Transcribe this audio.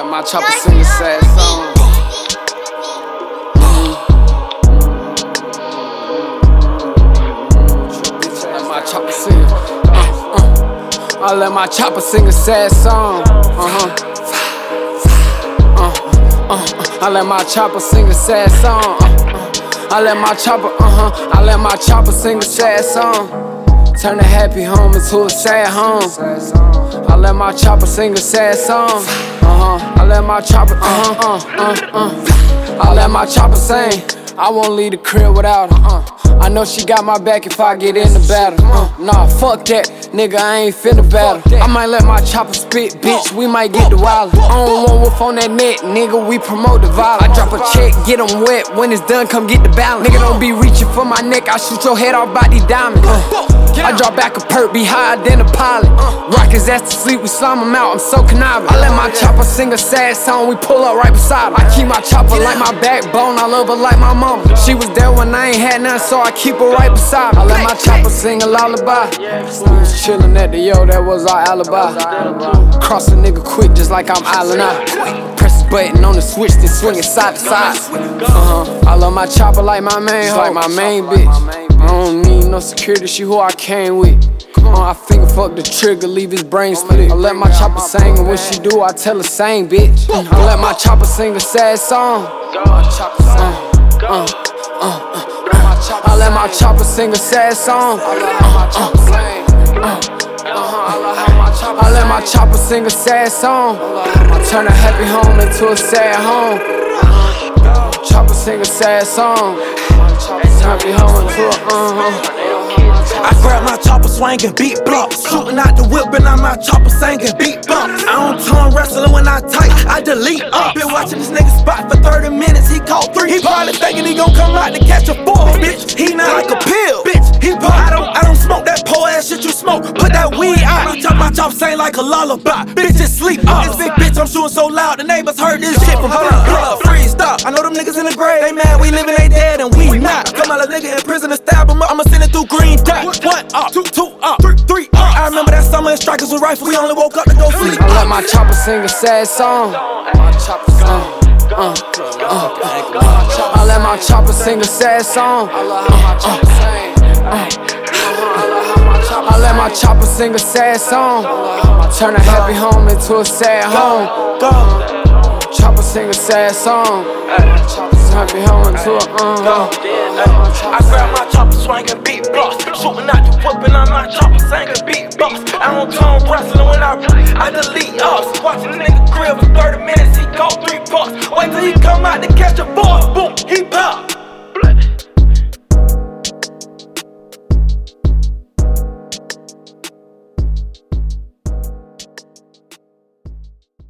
Let my chopper sing a sad song. Let my chopper sing. I let my chopper sing a sad song. I let my chopper sing a sad song. I let my chopper sing a sad song. Turn a happy home into a sad home. I let my chopper sing a sad song. I let my chopper, I let my chopper sing. I won't leave the crib without her. I know she got my back if I get in the battle. Nah, fuck that, nigga, I ain't finna battle. I might let my chopper spit, bitch, we might get the wild. I don't want wolf on that net, nigga, we promote the violence. I drop a check, get them wet, when it's done, come get the balance. Nigga, don't be reaching for my neck, I shoot your head off by these diamonds. I drop back a perk, be higher than a pilot. Rock his ass to sleep, we slime him out, I'm so conniving. I let my chopper sing a sad song, we pull up right beside him. I keep my chopper like my backbone, I love her like my mama. She was there when I ain't had nothing, so I keep her right beside me. I let my chopper sing a lullaby. We was chillin' at the yo, that was our alibi. Cross a nigga quick, just like I'm Island Eye. Press the button on the switch, then swing it side to side. I love my chopper like my main hoe, like my main bitch. I don't need no security, she who I came with. I finger fuck the trigger, leave his brain split. I let my chopper sing, and when she do, I tell her sing, bitch. I let my chopper sing a sad song. I let my chopper sing a sad song. I let my chopper sing a sad song. Turn a happy home into a sad home. Chopper sing a sad song. Happy home into a I grab my chopper swinging, beat blocks. Shooting out the whip and I'm my chopper singing, beat bumps. I don't tongue wrestling when I type, I delete up. Been watching this nigga spot for 30 minutes, he caught 3. He probably thinking he gon' come out to catch a 4, bitch. He not like a pill, bitch. He pop. I don't smoke that pole ass shit you smoke. Put that weed out. My chopper sing like a lullaby. Bitches sleep up. This big bitch I'm shooting so loud, the neighbors heard this shit from blood. Freeze, stop. I know them niggas in the grave, they mad we living, they dead and we not. Come out a nigga in prison and stab him up, I'ma send it through green dot. 1 up, 2 up, 3 up. I remember that summer in Strikers with rifles, we only woke up to go sleep. I let my chopper sing a sad song. I let my chopper sing a sad song. I let my chopper sing a sad song. Turn a happy home into a sad home. Chopper sing a sad song. Happy home into a I grab my chopper swinging, beat blocks. Shooting out the whip and I'm my chopper singing, beat bumps. I don't tongue wrestling when I delete ups. Watching the nigga grill for 30 minutes, he caught 3 bucks. Wait till he come out to catch a 4, boom, he pop.